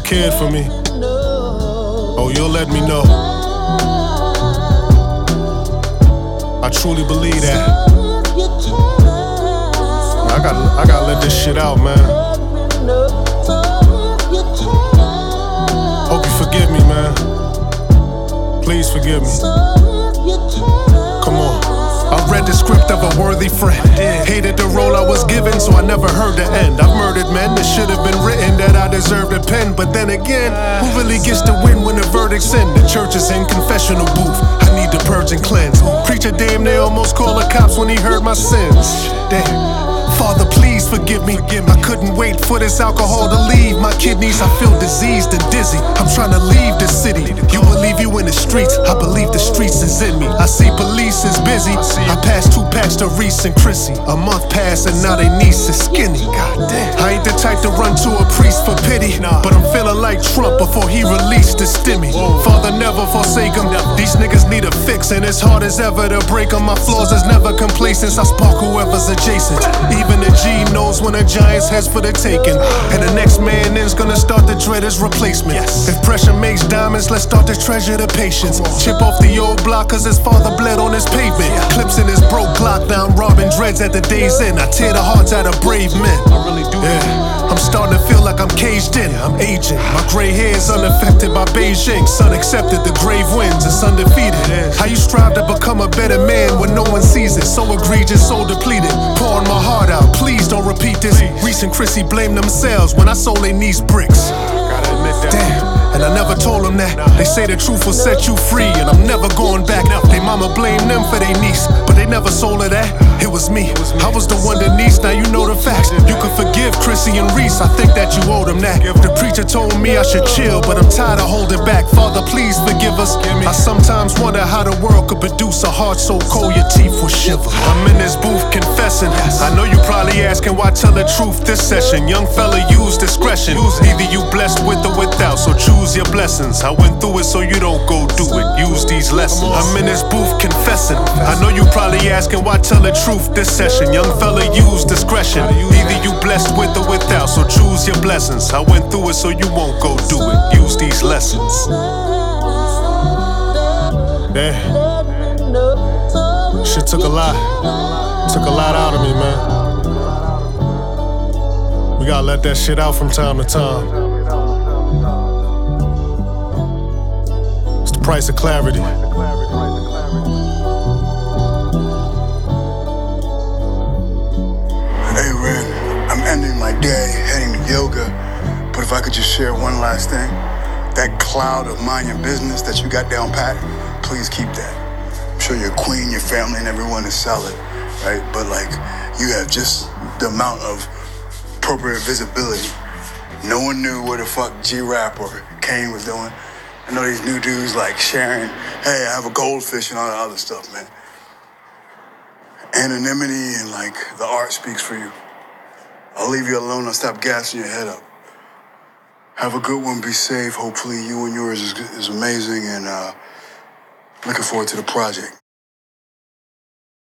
cared for me. Oh, you'll let me know. I truly believe that. I gotta let this shit out, man. Hope you forgive me, man. Please forgive me. Come on. I read the script of a worthy friend. Hated the role I was given, so I never heard the end. I've murdered men, it should have been written that I deserved a pen. But then again, who really gets to win when the verdict's in? The church is in confessional booth. I need to purge and cleanse. Preacher damn near almost called the cops when he heard my sins. Damn. Father, please forgive me. I couldn't wait for this alcohol to leave my kidneys. I feel diseased and dizzy. I'm trying to leave the city. You believe you in the streets. I believe the streets is in me. I see police is busy. I passed 2 packs to Reese and Chrissy. A month passed and now they niece is skinny. God damn. I ain't the type to run to a priest for pity, but I'm feeling like Trump before he released the stimmy. Father, never forsake him. These niggas need a fix, and it's hard as ever to break them. My flaws is never complacent. I spark whoever's adjacent. Even the G knows when a giant's head's for the taking, and the next man in's gonna start to dread his replacement. If pressure makes diamonds, let's start to treasure the patience. Chip off the old block cause his father bled on his pavement. Clips in his broke Glock, now I'm robbing dreads at the day's end. I tear the hearts out of brave men. I really do. Yeah, I'm starting to feel like I'm caged in. I'm aging. My gray hair is unaffected by Beijing. Son accepted, the grave wins, it's undefeated. How you strive to become a better man when no one sees it? So egregious, so depleted. Pouring my heart out, please don't repeat this. Reese and Chrissy blame themselves when I sold their niece bricks. Damn. And I never told them that. They say the truth will set you free, and I'm never going back. They mama blamed them for their niece, but they never sold her that. It was me. I was the one Denise, now you know the facts. You can forgive Chrissy and Reese, I think that you owe them that. The preacher told me I should chill, but I'm tired of holding back. Father, please forgive us. I sometimes wonder how the world could produce a heart so cold your teeth will shiver. I'm in this booth confessing. I know you probably asking why tell the truth this session. Young fella, use discretion. Either you blessed with or without, so choose your blessings. I went through it so you don't go do it. Use these lessons. I'm in this booth confessing. I know you probably asking why tell the truth this session. Young fella, use discretion. Either you blessed with or without, so choose your blessings. I went through it so you won't go do it. Use these lessons. Damn. Shit took a lot. Took a lot out of me, man. We gotta let that shit out from time to time. Price of clarity. Hey Ren, I'm ending my day heading to yoga, but if I could just share one last thing, that cloud of mind your business that you got down pat, please keep that. I'm sure your queen, your family, and everyone is solid, right? But like, you have just the amount of appropriate visibility. No one knew what the fuck G-Rap or Kane was doing. I know these new dudes like sharing, hey, I have a goldfish and all that other stuff, man. Anonymity and like the art speaks for you. I'll leave you alone. I'll stop gassing your head up. Have a good one. Be safe. Hopefully you and yours is amazing, and looking forward to the project.